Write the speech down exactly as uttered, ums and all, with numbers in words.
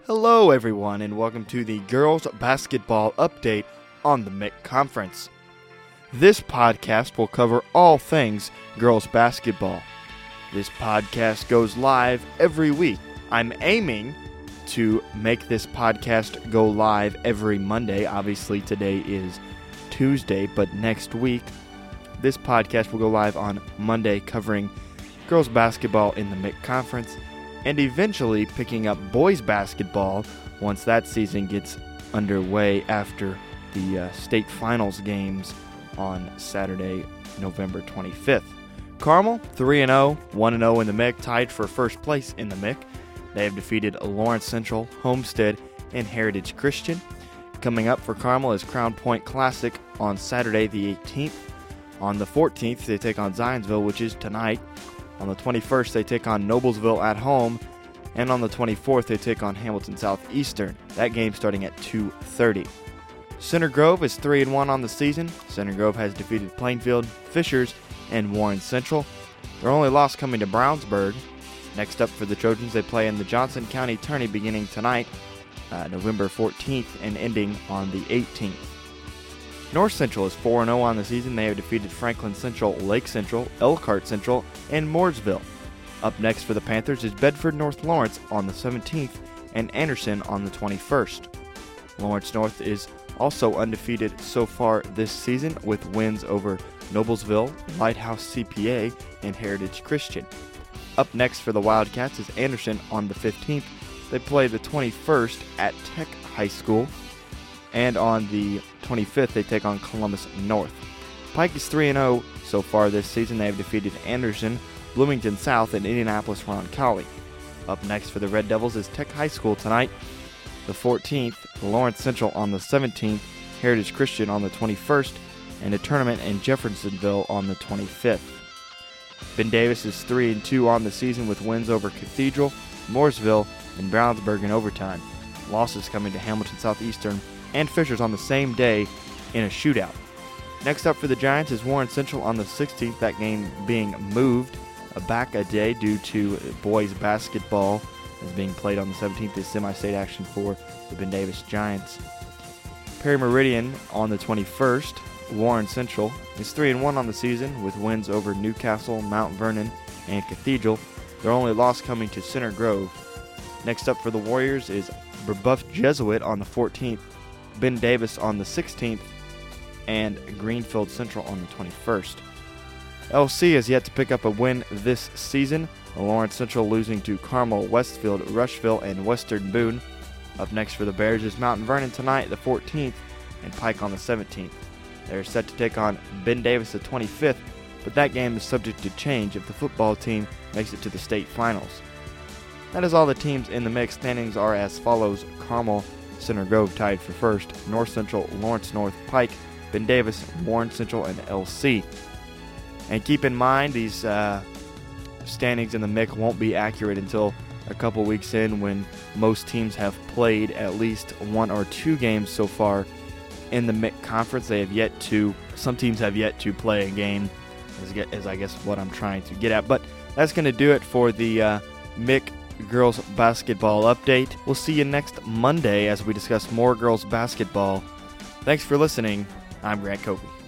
Hello everyone and welcome to the Girls Basketball Update on the M I C Conference. This podcast will cover all things girls basketball. This podcast goes live every week. I'm aiming to make this podcast go live every Monday. Obviously today is Tuesday, but next week this podcast will go live on Monday covering girls basketball in the M I C Conference, and eventually picking up boys basketball once that season gets underway after the uh, state finals games on Saturday, November twenty-fifth. Carmel, three and oh, one and oh in the M I C, tied for first place in the M I C. They have defeated Lawrence Central, Homestead, and Heritage Christian. Coming up for Carmel is Crown Point Classic on Saturday the eighteenth. On the fourteenth, they take on Zionsville, which is tonight. On the twenty-first, they take on Noblesville at home. And on the twenty-fourth, they take on Hamilton Southeastern. That game starting at two thirty. Center Grove is three and one on the season. Center Grove has defeated Plainfield, Fishers, and Warren Central. Their only loss coming to Brownsburg. Next up for the Trojans, they play in the Johnson County Tourney beginning tonight, uh, November fourteenth, and ending on the eighteenth. North Central is four and oh on the season. They have defeated Franklin Central, Lake Central, Elkhart Central, and Mooresville. Up next for the Panthers is Bedford North Lawrence on the seventeenth and Anderson on the twenty-first. Lawrence North is also undefeated so far this season with wins over Noblesville, Lighthouse C P A, and Heritage Christian. Up next for the Wildcats is Anderson on the fifteenth. They play the twenty-first at Tech High School. And on the twenty-fifth, they take on Columbus North. Pike is three and oh so far this season. They have defeated Anderson, Bloomington South, and Indianapolis Roncalli. Up next for the Red Devils is Tech High School tonight, the fourteenth, Lawrence Central on the seventeenth, Heritage Christian on the twenty-first, and a tournament in Jeffersonville on the twenty-fifth. Ben Davis is three and two on the season with wins over Cathedral, Mooresville, and Brownsburg in overtime. Losses coming to Hamilton Southeastern and Fishers on the same day in a shootout. Next up for the Giants is Warren Central on the sixteenth, that game being moved back a day due to boys basketball is being played on the seventeenth as semi-state action for the Ben Davis Giants. Perry Meridian on the twenty-first. Warren Central is three and one on the season with wins over Newcastle, Mount Vernon, and Cathedral. Their only loss coming to Center Grove. Next up for the Warriors is Brebeuf Jesuit on the fourteenth, Ben Davis on the sixteenth, and Greenfield Central on the twenty-first. L C has yet to pick up a win this season. Lawrence Central losing to Carmel, Westfield, Rushville, and Western Boone. Up next for the Bears is Mount Vernon tonight, the fourteenth, and Pike on the seventeenth. They're set to take on Ben Davis the twenty-fifth, but that game is subject to change if the football team makes it to the state finals. That is all the teams in the mix. Standings are as follows: Carmel, Center Grove tied for first, North Central, Lawrence North, Pike, Ben Davis, Warren Central, and L C. And keep in mind, these uh, standings in the M I C won't be accurate until a couple weeks in when most teams have played at least one or two games so far in the M I C Conference. They have yet to, some teams have yet to play a game, as, as I guess what I'm trying to get at. But that's going to do it for the uh, M I C Girls Basketball Update. We'll see you next Monday as we discuss more girls basketball. Thanks for listening. I'm Grant Covey.